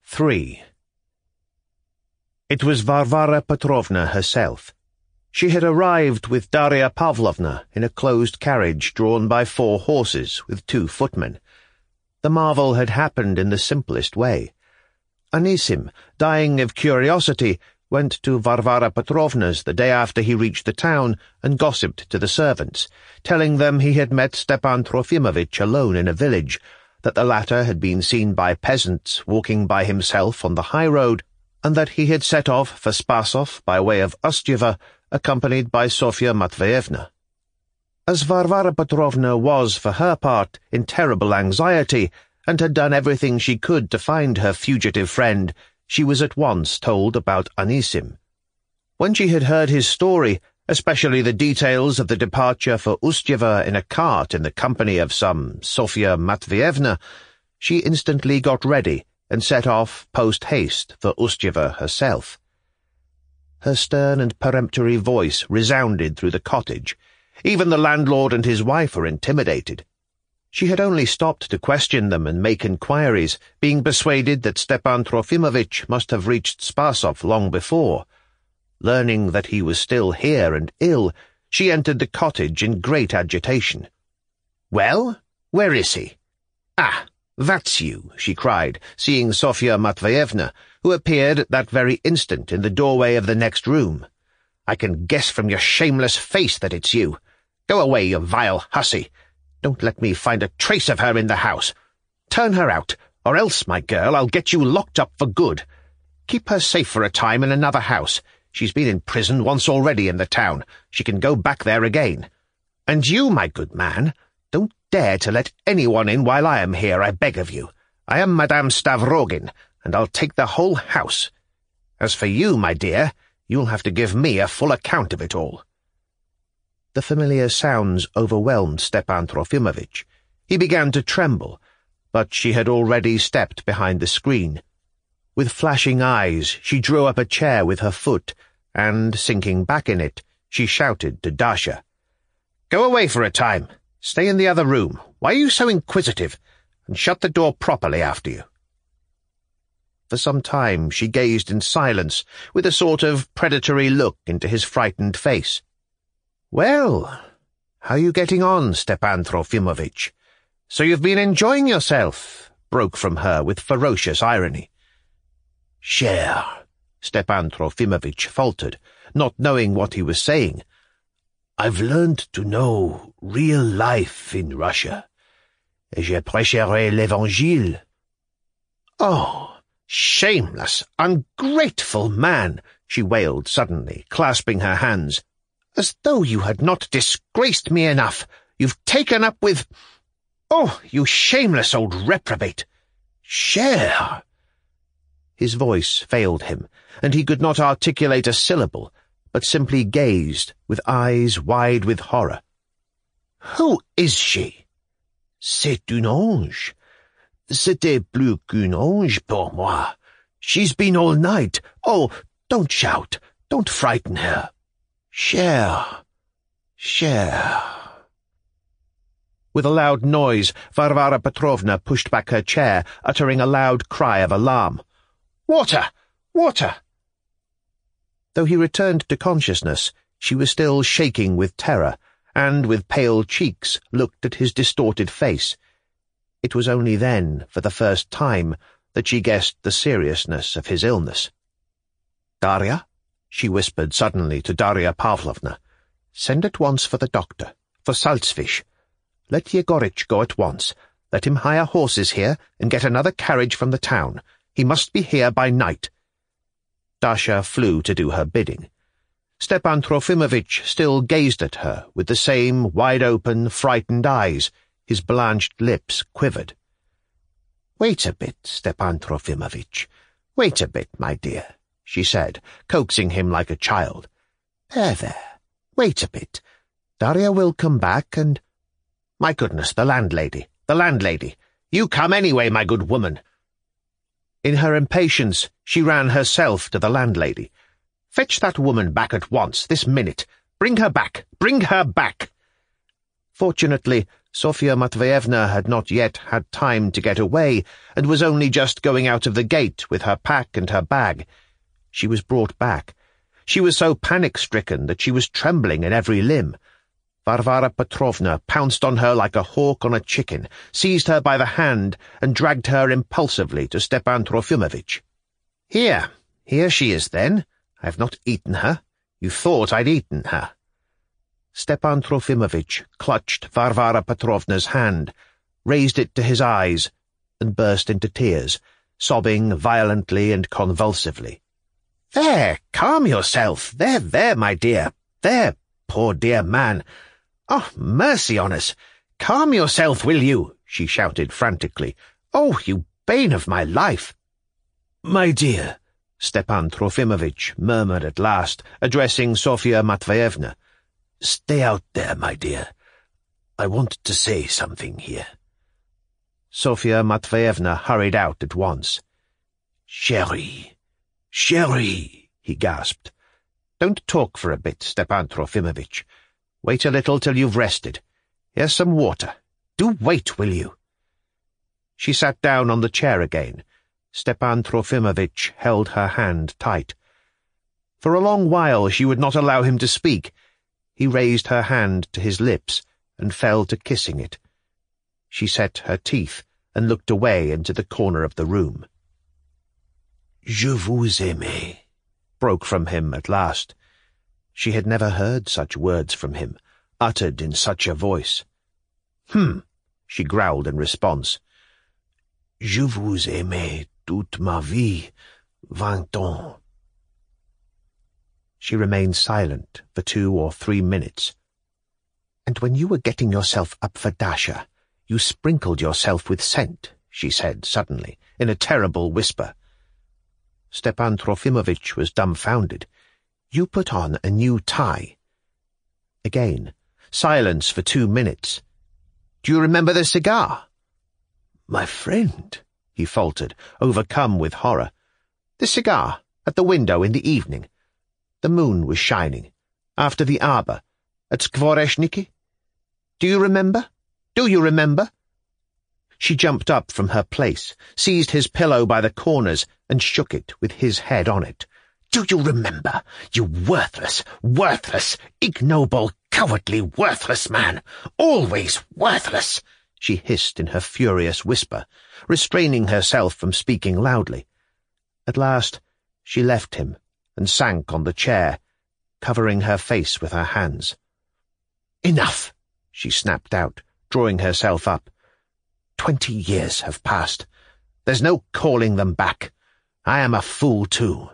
3. It was Varvara Petrovna herself. She had arrived with Daria Pavlovna in a closed carriage drawn by 4 horses with 2 footmen. The marvel had happened in the simplest way. Anisim, dying of curiosity, went to Varvara Petrovna's the day after he reached the town and gossiped to the servants, telling them he had met Stepan Trofimovitch alone in a village, that the latter had been seen by peasants walking by himself on the high road, and that he had set off for Spasov by way of Ustyiva, accompanied by Sofya Matveyevna. As Varvara Petrovna was, for her part, in terrible anxiety, and had done everything she could to find her fugitive friend, she was at once told about Anisim. When she had heard his story, especially the details of the departure for Ustyiva in a cart in the company of some Sofya Matveyevna, she instantly got ready and set off post-haste for Ustyiva herself. Her stern and peremptory voice resounded through the cottage. Even the landlord and his wife were intimidated. She had only stopped to question them and make inquiries, being persuaded that Stepan Trofimovitch must have reached Spasov long before. Learning that he was still here and ill, she entered the cottage in great agitation. "Well, where is he?" "Ah, that's you," she cried, seeing Sofya Matveyevna, who appeared at that very instant in the doorway of the next room. "I can guess from your shameless face that it's you. Go away, you vile hussy. Don't let me find a trace of her in the house. Turn her out, or else, my girl, I'll get you locked up for good. Keep her safe for a time in another house. She's been in prison once already in the town. She can go back there again. And you, my good man, don't dare to let anyone in while I am here, I beg of you. I am Madame Stavrogin, and I'll take the whole house. As for you, my dear, you'll have to give me a full account of it all." The familiar sounds overwhelmed Stepan Trofimovitch. He began to tremble, but she had already stepped behind the screen. With flashing eyes, she drew up a chair with her foot, and, sinking back in it, she shouted to Dasha, "Go away for a time. Stay in the other room. Why are you so inquisitive? And shut the door properly after you." For some time she gazed in silence, with a sort of predatory look into his frightened face. "Well, how are you getting on, Stepan Trofimovitch? So you've been enjoying yourself?" broke from her with ferocious irony. "Cher," Stepan Trofimovitch faltered, not knowing what he was saying. "I've learned to know real life in Russia. Et je prêcherai l'Evangile." "Oh, shameless, ungrateful man!" she wailed suddenly, clasping her hands. "As though you had not disgraced me enough, you've taken up with— Oh, you shameless old reprobate! Cher!" His voice failed him, and he could not articulate a syllable, but simply gazed, with eyes wide with horror. "Who is she?" "C'est une ange. C'était plus qu'une ange pour moi. She's been all night. Oh, don't shout. Don't frighten her. Cher, cher." With a loud noise, Varvara Petrovna pushed back her chair, uttering a loud cry of alarm. "Water! Water!" Though he returned to consciousness, she was still shaking with terror, and with pale cheeks looked at his distorted face. It was only then, for the first time, that she guessed the seriousness of his illness. "Daria," she whispered suddenly to Daria Pavlovna, "send at once for the doctor, for Salzfish. Let Yegoritch go at once. Let him hire horses here and get another carriage from the town. He must be here by night." Dasha flew to do her bidding. Stepan Trofimovitch still gazed at her with the same wide-open, frightened eyes. His blanched lips quivered. "Wait a bit, Stepan Trofimovitch. Wait a bit, my dear," she said, coaxing him like a child. There. Wait a bit. Daria will come back and— My goodness, the landlady. You come anyway, my good woman." In her impatience, she ran herself to the landlady. "Fetch that woman back at once, this minute. Bring her back. Fortunately, Sofia Matveyevna had not yet had time to get away, and was only just going out of the gate with her pack and her bag. She was brought back. She was so panic-stricken that she was trembling in every limb. Varvara Petrovna pounced on her like a hawk on a chicken, seized her by the hand, and dragged her impulsively to Stepan Trofimovitch. "Here she is, then. I've not eaten her. You thought I'd eaten her." Stepan Trofimovitch clutched Varvara Petrovna's hand, raised it to his eyes, and burst into tears, sobbing violently and convulsively. "There, calm yourself. There, my dear. There, poor dear man. Oh, mercy on us! Calm yourself, will you?" she shouted frantically. "Oh, you bane of my life!" "My dear," Stepan Trofimovitch murmured at last, addressing Sofia Matveyevna. "Stay out there, my dear. I want to say something here." Sofia Matveyevna hurried out at once. Chérie, he gasped. "Don't talk for a bit, Stepan Trofimovitch. Wait a little till you've rested. Here's some water. Do wait, will you?" She sat down on the chair again. Stepan Trofimovitch held her hand tight. For a long while she would not allow him to speak. He raised her hand to his lips and fell to kissing it. She set her teeth and looked away into the corner of the room. "Je vous aime," broke from him at last. She had never heard such words from him, uttered in such a voice. She growled in response. "Je vous aime toute ma vie, 20 ans." She remained silent for 2 or 3 minutes. "And when you were getting yourself up for Dasha, you sprinkled yourself with scent," she said suddenly, in a terrible whisper. Stepan Trofimovitch was dumbfounded. "You put on a new tie." Again, silence for 2 minutes. "Do you remember the cigar?" "My friend," he faltered, overcome with horror. "The cigar, at the window in the evening. The moon was shining, after the arbor, at Skvoreshniki. Do you remember? Do you remember?" She jumped up from her place, seized his pillow by the corners, and shook it with his head on it. "Do you remember, you worthless, ignoble, cowardly, worthless man? Always worthless!" she hissed in her furious whisper, restraining herself from speaking loudly. At last she left him and sank on the chair, covering her face with her hands. "Enough!" she snapped out, drawing herself up. 20 years have passed. There's no calling them back. I am a fool too."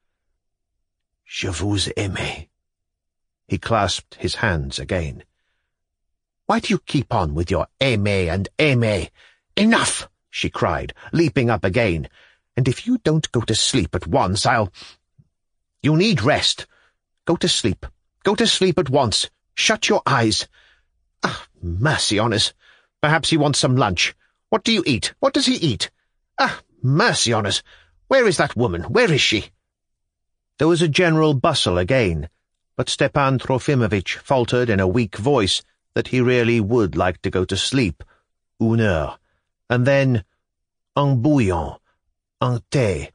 "Je vous aime." He clasped his hands again. "Why do you keep on with your aimer and aimer? Enough!" she cried, leaping up again. "And if you don't go to sleep at once, You need rest. Go to sleep. Go to sleep at once. Shut your eyes. Ah, mercy on us. Perhaps he wants some lunch. What do you eat? What does he eat? Ah, mercy on us. Where is that woman? Where is she?" There was a general bustle again, but Stepan Trofimovitch faltered in a weak voice that he really would like to go to sleep, 1 heure, and then, "un bouillon, un thé.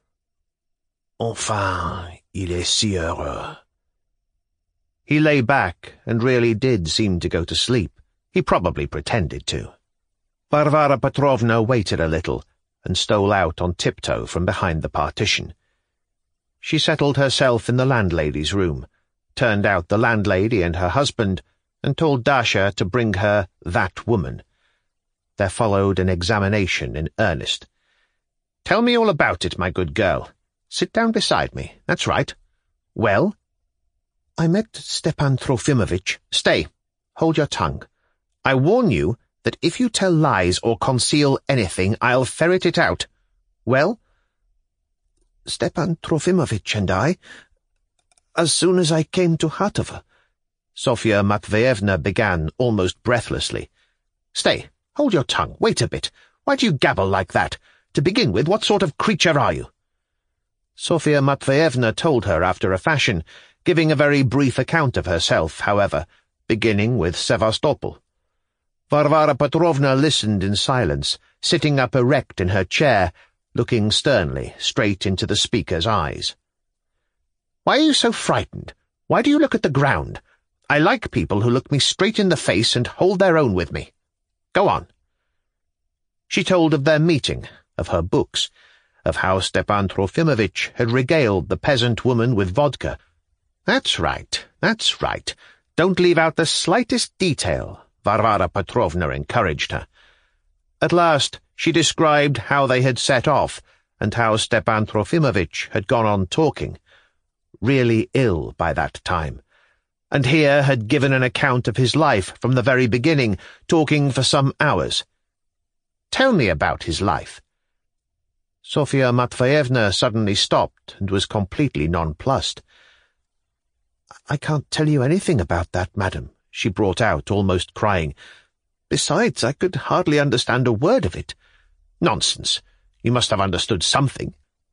Enfin, il est si heureux." He lay back and really did seem to go to sleep. He probably pretended to. Varvara Petrovna waited a little and stole out on tiptoe from behind the partition. She settled herself in the landlady's room, turned out the landlady and her husband, and told Dasha to bring her that woman. There followed an examination in earnest. "Tell me all about it, my good girl. Sit down beside me. That's right. Well?" "I met Stepan Trofimovitch." "Stay. Hold your tongue. I warn you that if you tell lies or conceal anything, I'll ferret it out. Well?" "Stepan Trofimovitch and I, as soon as I came to Hatovo," Sofia Matveyevna began almost breathlessly. "Stay. Hold your tongue. Wait a bit. Why do you gabble like that? To begin with, what sort of creature are you?" Sofia Matveyevna told her after a fashion, giving a very brief account of herself, however, beginning with Sevastopol. Varvara Petrovna listened in silence, sitting up erect in her chair, looking sternly straight into the speaker's eyes. "Why are you so frightened? Why do you look at the ground? I like people who look me straight in the face and hold their own with me. Go on." She told of their meeting, of her books, of how Stepan Trofimovitch had regaled the peasant woman with vodka. That's right. Don't leave out the slightest detail," Varvara Petrovna encouraged her. At last she described how they had set off, and how Stepan Trofimovitch had gone on talking, really ill by that time, and here had given an account of his life from the very beginning, talking for some hours. "Tell me about his life." Sofia Matveyevna suddenly stopped and was completely nonplussed. "I can't tell you anything about that, madam," she brought out, almost crying. "Besides, I could hardly understand a word of it." "Nonsense. You must have understood something."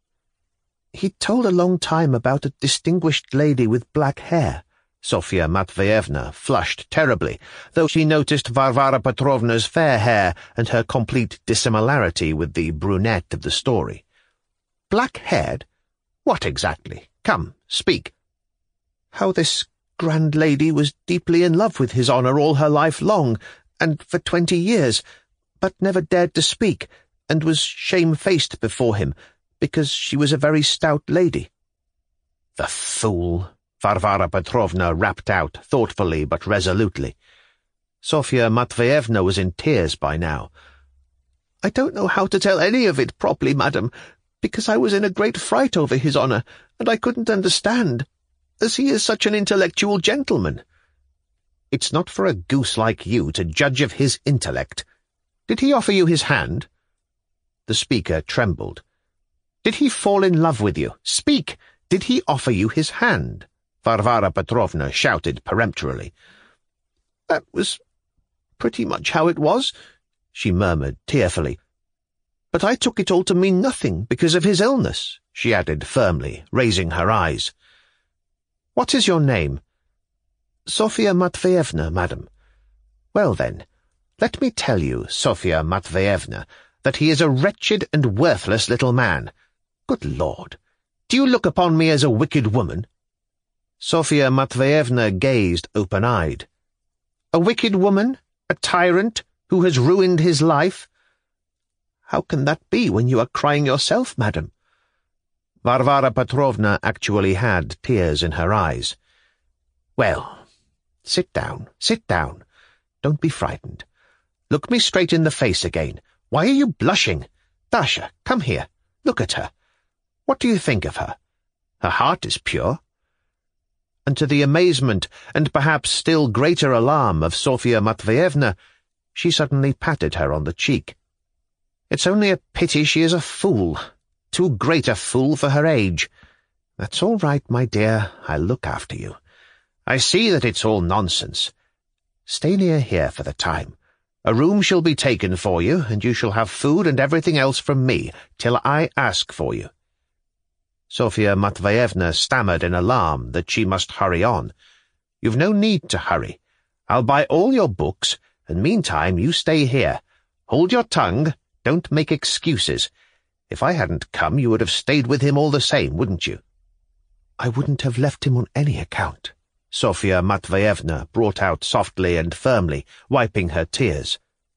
"He told a long time about a distinguished lady with black hair." Sofia Matveyevna flushed terribly, though she noticed Varvara Petrovna's fair hair and her complete dissimilarity with the brunette of the story. "Black-haired? What exactly? Come, speak." "How this grand lady was deeply in love with his honour all her life long, and for 20 years, but never dared to speak, and was shamefaced before him, because she was a very stout lady." "The fool!" Varvara Petrovna rapped out, thoughtfully but resolutely. Sofia Matveyevna was in tears by now. "I don't know how to tell any of it properly, madam, because I was in a great fright over his honour, and I couldn't understand, as he is such an intellectual gentleman." "It's not for a goose like you to judge of his intellect. Did he offer you his hand?" The speaker trembled. "Did he fall in love with you? Speak! Did he offer you his hand?" Varvara Petrovna shouted peremptorily. "That was pretty much how it was," she murmured tearfully. "But I took it all to mean nothing because of his illness," she added firmly, raising her eyes. "What is your name?" "Sofia Matveyevna, madam." "Well then, let me tell you, Sofia Matveyevna, that he is a wretched and worthless little man. Good Lord! Do you look upon me as a wicked woman?" Sofia Matveyevna gazed open-eyed. "A wicked woman? A tyrant, who has ruined his life?" "How can that be when you are crying yourself, madam?" Varvara Petrovna actually had tears in her eyes. "Well, sit down. Don't be frightened. Look me straight in the face again. Why are you blushing? Dasha, come here. Look at her. What do you think of her? Her heart is pure." And to the amazement, and perhaps still greater alarm of Sofia Matveyevna, she suddenly patted her on the cheek. "It's only a pity she is a fool, too great a fool for her age. That's all right, my dear, I'll look after you. I see that it's all nonsense. Stay near here for the time. A room shall be taken for you, and you shall have food and everything else from me, till I ask for you." Sofia Matveyevna stammered in alarm that she must hurry on. "You've no need to hurry. I'll buy all your books, and meantime you stay here. Hold your tongue, don't make excuses. If I hadn't come, you would have stayed with him all the same, wouldn't you?" "I wouldn't have left him on any account," Sofia Matveyevna brought out softly and firmly, wiping her tears.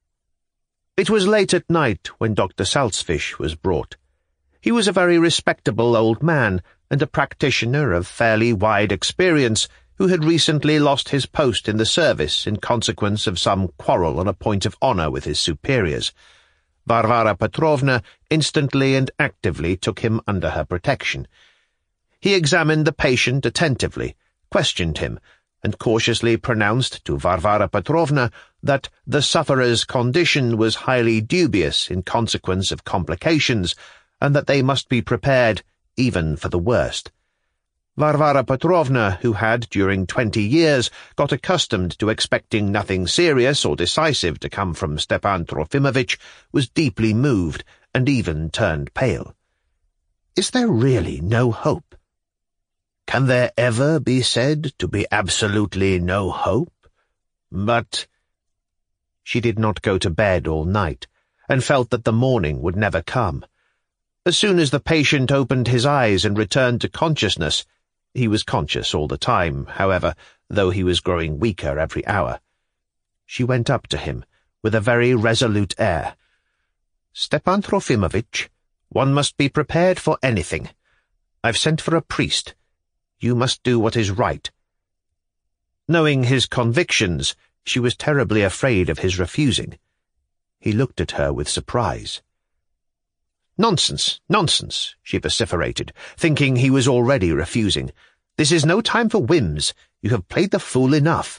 It was late at night when Dr. Salzfish was brought. He was a very respectable old man, and a practitioner of fairly wide experience, who had recently lost his post in the service in consequence of some quarrel on a point of honour with his superiors. Varvara Petrovna instantly and actively took him under her protection. He examined the patient attentively, questioned him, and cautiously pronounced to Varvara Petrovna that the sufferer's condition was highly dubious in consequence of complications, and that they must be prepared even for the worst. Varvara Petrovna, who had during 20 years got accustomed to expecting nothing serious or decisive to come from Stepan Trofimovitch, was deeply moved and even turned pale. "Is there really no hope?" "Can there ever be said to be absolutely no hope? But—" She did not go to bed all night, and felt that the morning would never come. As soon as the patient opened his eyes and returned to consciousness, he was conscious all the time, however, though he was growing weaker every hour, she went up to him with a very resolute air. "Stepan Trofimovitch, one must be prepared for anything. I've sent for a priest. You must do what is right." Knowing his convictions, she was terribly afraid of his refusing. He looked at her with surprise. "Nonsense, nonsense," she vociferated, thinking he was already refusing. "This is no time for whims. You have played the fool enough."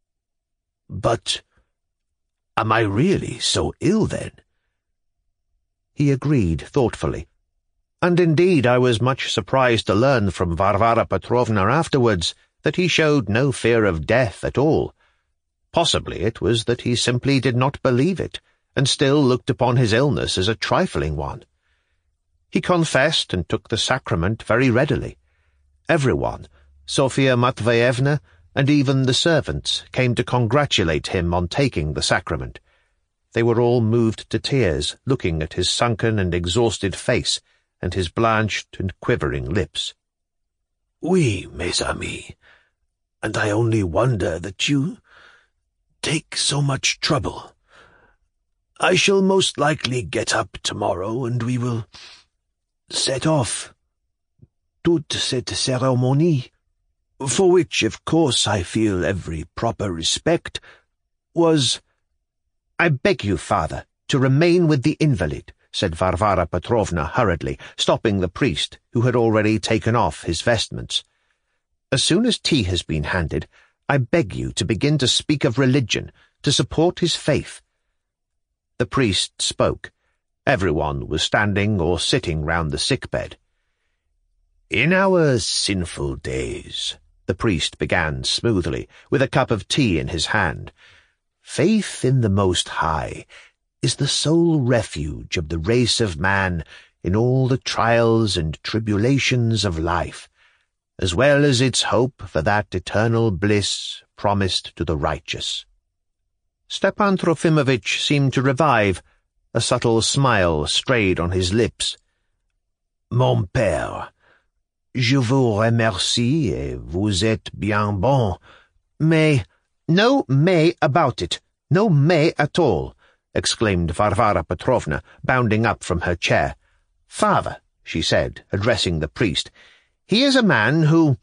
"But am I really so ill, then?" He agreed thoughtfully. And indeed I was much surprised to learn from Varvara Petrovna afterwards that he showed no fear of death at all. Possibly it was that he simply did not believe it, and still looked upon his illness as a trifling one. He confessed and took the sacrament very readily. Everyone, Sofia Matveyevna, and even the servants, came to congratulate him on taking the sacrament. They were all moved to tears, looking at his sunken and exhausted face, and his blanched and quivering lips. "Oui, mes amis, and I only wonder that you take so much trouble. I shall most likely get up tomorrow, and we will set off. Toute cette cérémonie, for which, of course, I feel every proper respect, was—" "I beg you, father, to remain with the invalid," said Varvara Petrovna hurriedly, stopping the priest, who had already taken off his vestments. "As soon as tea has been handed, I beg you to begin to speak of religion, to support his faith." The priest spoke. Everyone was standing or sitting round the sick-bed. "In our sinful days," the priest began smoothly, with a cup of tea in his hand, "faith in the Most High is the sole refuge of the race of man in all the trials and tribulations of life, as well as its hope for that eternal bliss promised to the righteous." Stepan Trofimovitch seemed to revive. A subtle smile strayed on his lips. "Mon père, je vous remercie et vous êtes bien bon, mais—" "No mais about it, no mais at all," exclaimed Varvara Petrovna, bounding up from her chair. "Father," she said, addressing the priest, he is a man who—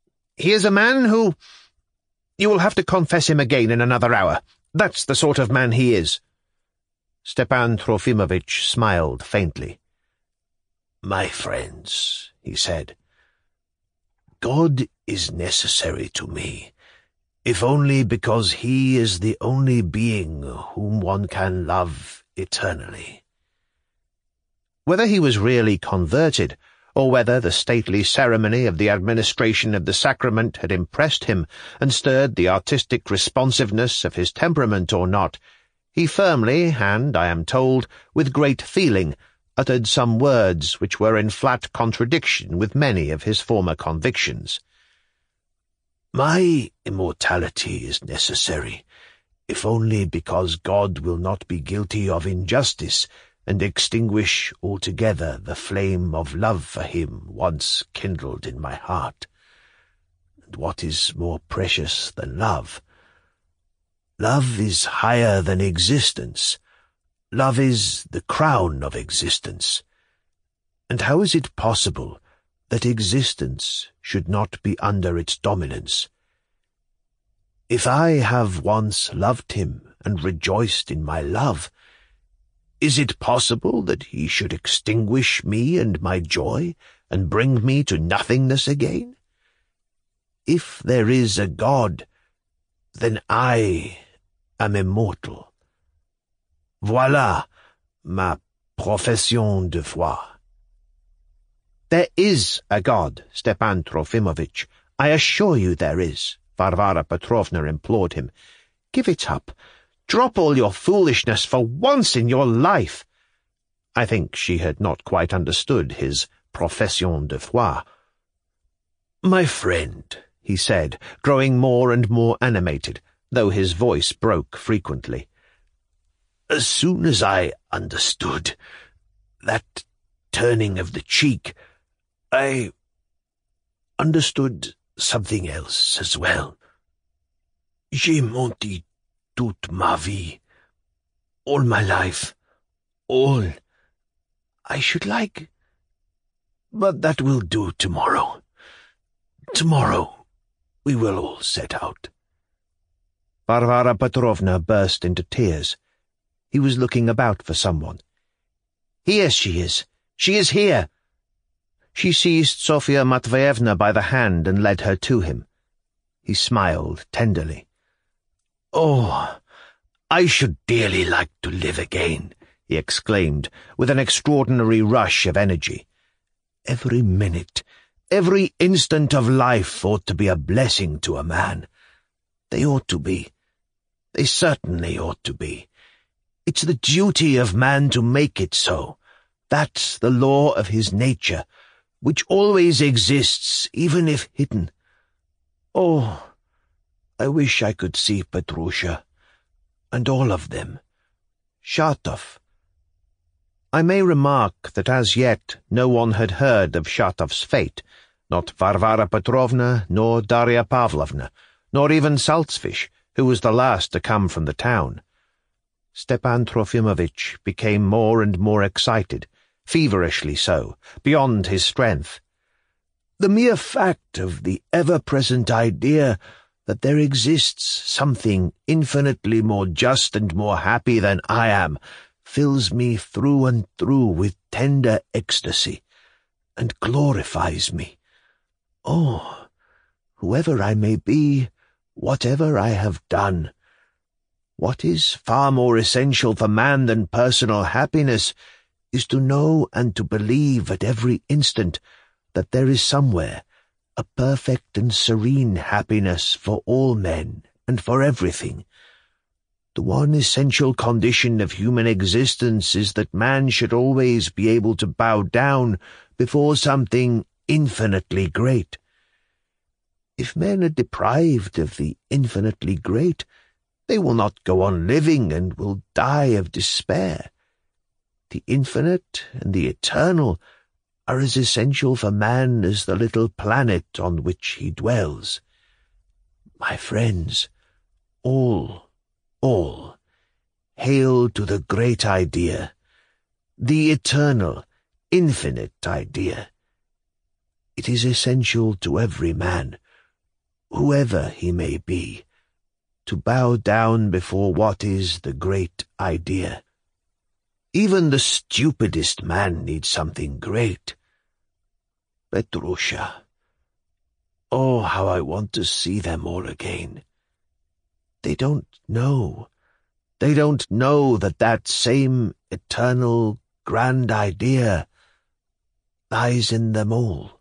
You will have to confess him again in another hour. That's the sort of man he is." Stepan Trofimovitch smiled faintly. "My friends," he said, "God is necessary to me, if only because he is the only being whom one can love eternally." Whether he was really converted, or whether the stately ceremony of the administration of the sacrament had impressed him and stirred the artistic responsiveness of his temperament or not, he firmly, and, I am told, with great feeling, uttered some words which were in flat contradiction with many of his former convictions. "My immortality is necessary, if only because God will not be guilty of injustice and extinguish altogether the flame of love for him once kindled in my heart. And what is more precious than love? Love is higher than existence. Love is the crown of existence. And how is it possible that existence should not be under its dominance? If I have once loved him and rejoiced in my love, is it possible that he should extinguish me and my joy and bring me to nothingness again? If there is a God, then I am immortal. Voilà ma profession de foi." "There is a God, Stepan Trofimovitch. I assure you there is," Varvara Petrovna implored him. "Give it up. Drop all your foolishness for once in your life." I think she had not quite understood his profession de foi. "My friend," he said, growing more and more animated, though his voice broke frequently, As soon as I understood that turning of the cheek, I understood something else as well. J'ai menti toute ma vie, all my life, all. I should like... But that will do tomorrow. Tomorrow we will all set out. Varvara Petrovna burst into tears. He was looking about for someone. Here she is. She is here. She seized Sofia Matveyevna by the hand and led her to him. He smiled tenderly. "Oh, I should dearly like to live again," he exclaimed, with an extraordinary rush of energy. "Every minute, every instant of life ought to be a blessing to a man. They ought to be. They certainly ought to be. It's the duty of man to make it so. That's the law of his nature, which always exists, even if hidden. Oh, I wish I could see Petrusha, and all of them. Shatov." I may remark that as yet no one had heard of Shatov's fate, not Varvara Petrovna, nor Darya Pavlovna, nor even Salzfish, who was the last to come from the town. Stepan Trofimovitch became more and more excited, feverishly so, beyond his strength. The mere fact of the ever-present idea that there exists something infinitely more just and more happy than I am fills me through and through with tender ecstasy, and glorifies me. Oh, whoever I may be, whatever I have done, what is far more essential for man than personal happiness is to know and to believe at every instant that there is somewhere a perfect and serene happiness for all men and for everything. The one essential condition of human existence is that man should always be able to bow down before something infinitely great. If men are deprived of the infinitely great, they will not go on living and will die of despair. The infinite and the eternal are as essential for man as the little planet on which he dwells. My friends, all, hail to the great idea, the eternal, infinite idea. It is essential to every man, whoever he may be, to bow down before what is the great idea. Even the stupidest man needs something great. Petrusha. Oh, how I want to see them all again. They don't know. They don't know that that same eternal, grand idea lies in them all.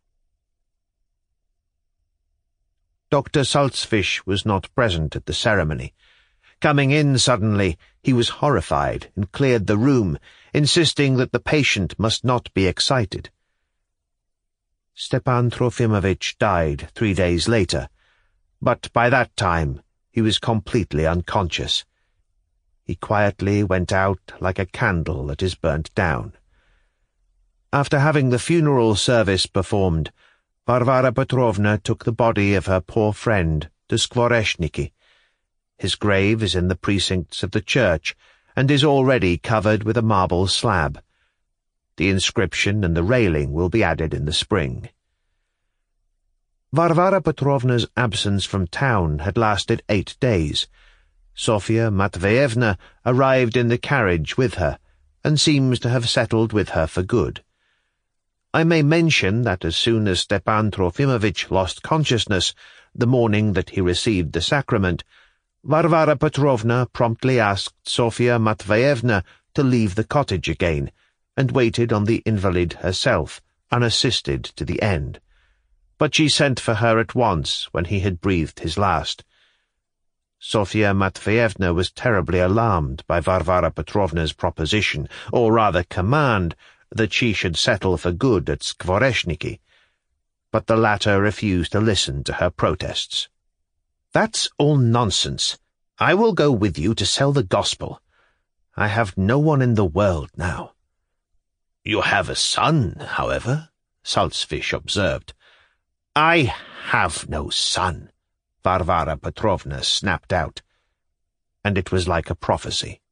Dr. Salzfish was not present at the ceremony. Coming in suddenly, he was horrified and cleared the room, insisting that the patient must not be excited. Stepan Trofimovitch died 3 days later, but by that time he was completely unconscious. He quietly went out like a candle that is burnt down. After having the funeral service performed, Varvara Petrovna took the body of her poor friend to Skvoreshniki. His grave is in the precincts of the church, and is already covered with a marble slab. The inscription and the railing will be added in the spring. Varvara Petrovna's absence from town had lasted 8 days. Sofia Matveyevna arrived in the carriage with her, and seems to have settled with her for good. I may mention that as soon as Stepan Trofimovitch lost consciousness, the morning that he received the sacrament, Varvara Petrovna promptly asked Sofia Matveyevna to leave the cottage again, and waited on the invalid herself, unassisted to the end. But she sent for her at once when he had breathed his last. Sofia Matveyevna was terribly alarmed by Varvara Petrovna's proposition, or rather command, that she should settle for good at Skvoreshniki, but the latter refused to listen to her protests. "That's all nonsense. I will go with you to sell the gospel. I have no one in the world now." "You have a son, however," Salzfish observed. "I have no son," Varvara Petrovna snapped out. And it was like a prophecy.